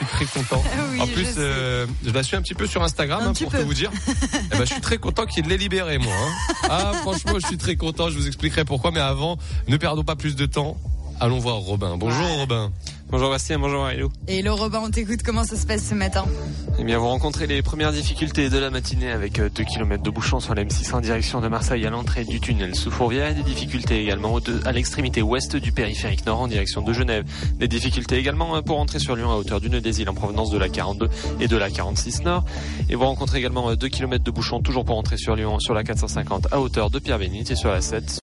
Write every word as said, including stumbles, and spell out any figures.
suis très content. Oui, en plus, je, euh, je la suis un petit peu sur Instagram hein, pour peu. te vous dire. Eh ben, je suis très content qu'il l'ait libéré, moi. Hein. Ah, franchement, je suis très content. Je vous expliquerai pourquoi. Mais avant, ne perdons pas plus de temps. Allons voir Robin. Bonjour ouais. Robin. Bonjour Bastien, bonjour Hello. Et hello Robin, on t'écoute, comment ça se passe ce matin? Eh bien, vous rencontrez les premières difficultés de la matinée avec deux kilomètres de bouchons sur la M six en direction de Marseille à l'entrée du tunnel sous Fourvière et des difficultés également à l'extrémité ouest du périphérique nord en direction de Genève. Des difficultés également pour entrer sur Lyon à hauteur du nœud des îles en provenance de la quarante-deux et de la quarante-six nord. Et vous rencontrez également deux kilomètres de bouchons toujours pour entrer sur Lyon sur la quatre cent cinquante à hauteur de Pierre-Bénite et sur la sept.